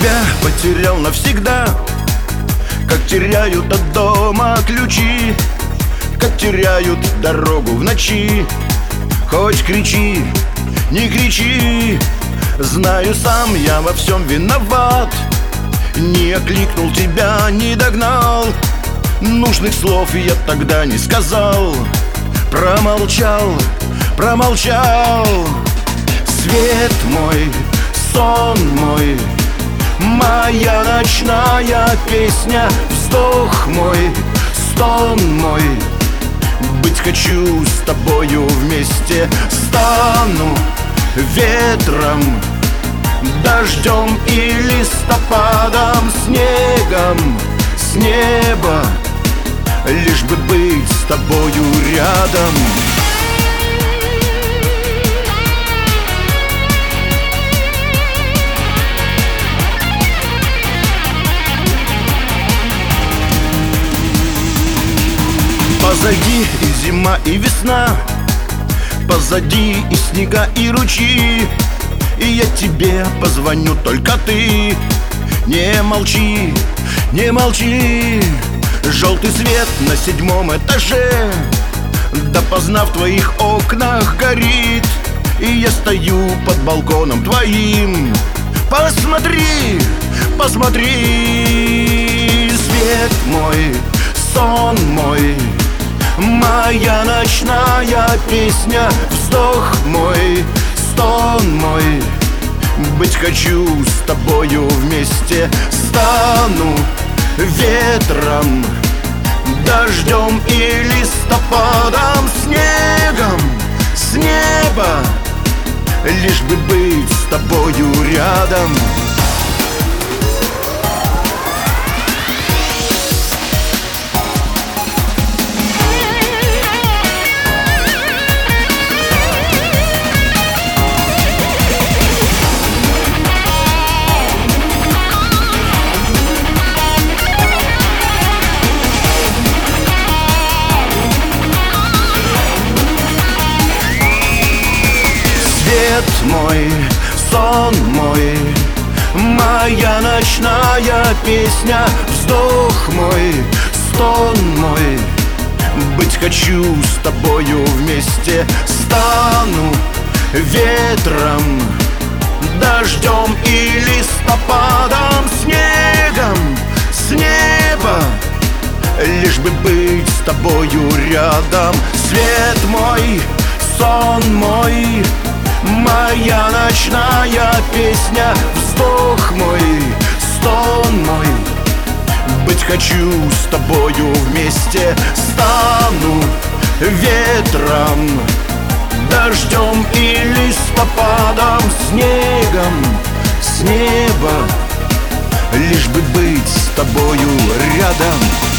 тебя потерял навсегда, как теряют от дома ключи, как теряют дорогу в ночи. Хоть кричи, не кричи, знаю, сам я во всем виноват. Не окликнул тебя, не догнал, нужных слов я тогда не сказал. Промолчал, промолчал. Свет мой, сон мой, моя ночная песня, вздох мой, стон мой. Быть хочу с тобою вместе. Стану ветром, дождем и листопадом, снегом с неба, лишь бы быть с тобою рядом. Позади и зима, и весна, позади и снега, и ручьи. И я тебе позвоню, только ты не молчи, не молчи. Желтый свет на 7-м этаже допоздна в твоих окнах горит. И я стою под балконом твоим. Посмотри, посмотри. Свет мой, сон мой, моя ночная песня, вздох мой, стон мой. Быть хочу с тобою вместе. Стану ветром, дождем и листопадом, снегом с неба, лишь бы быть с тобою рядом. Свет мой, сон мой, моя ночная песня, вздох мой, стон мой. Быть хочу с тобою вместе. Стану ветром, дождем и листопадом, снегом с неба, лишь бы быть с тобою рядом. Свет мой, сон мой, моя ночная песня, вздох мой, стон мой. Быть хочу с тобою вместе. Стану ветром, дождем и листопадом, снегом с неба, лишь бы быть с тобою рядом.